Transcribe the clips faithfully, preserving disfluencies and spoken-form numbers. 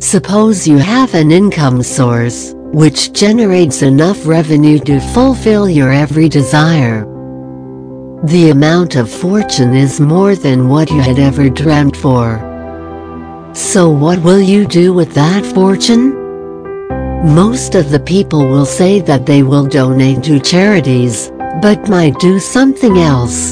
Suppose you have an income source, which generates enough revenue to fulfill your every desire. The amount of fortune is more than what you had ever dreamt for. So what will you do with that fortune? Most of the people will say that they will donate to charities, but might do something else.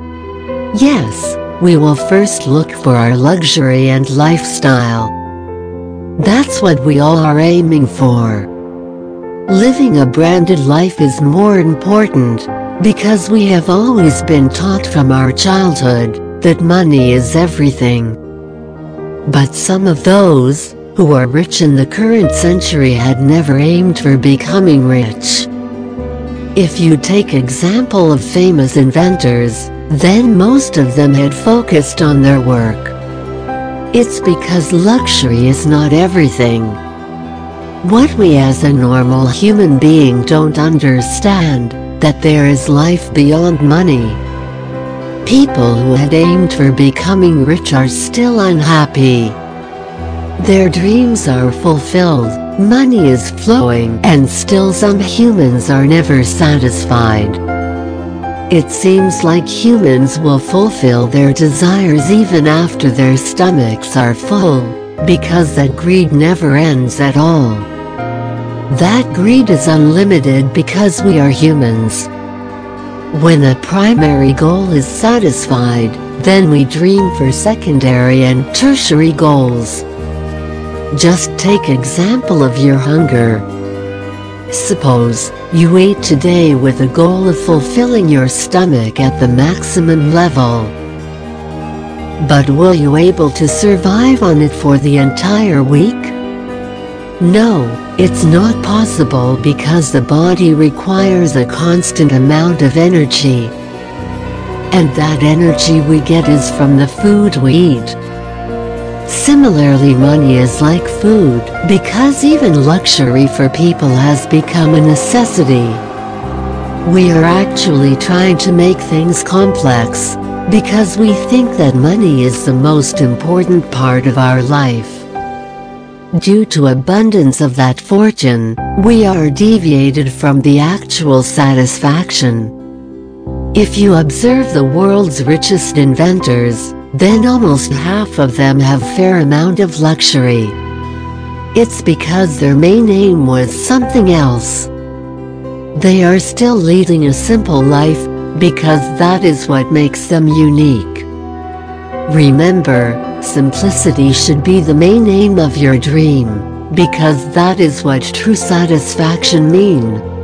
Yes, we will first look for our luxury and lifestyle. That's what we all are aiming for. Living a branded life is more important, because we have always been taught from our childhood that money is everything. But some of those who are rich in the current century had never aimed for becoming rich. If you take example of famous inventors, then most of them had focused on their work. It's because luxury is not everything. What we as a normal human being don't understand, that there is life beyond money. People who had aimed for becoming rich are still unhappy. Their dreams are fulfilled, money is flowing, and still some humans are never satisfied. It seems like humans will fulfill their desires even after their stomachs are full, because that greed never ends at all. That greed is unlimited because we are humans. When a primary goal is satisfied, then we dream for secondary and tertiary goals. Just take example of your hunger. Suppose you ate today with the goal of fulfilling your stomach at the maximum level. But will you able to survive on it for the entire week? No, it's not possible because the body requires a constant amount of energy. And that energy we get is from the food we eat. Similarly, money is like food, because even luxury for people has become a necessity. We are actually trying to make things complex, because we think that money is the most important part of our life. Due to abundance of that fortune, we are deviated from the actual satisfaction. If you observe the world's richest inventors, then almost half of them have fair amount of luxury. It's because their main aim was something else. They are still leading a simple life, because that is what makes them unique. Remember, simplicity should be the main aim of your dream, because that is what true satisfaction means.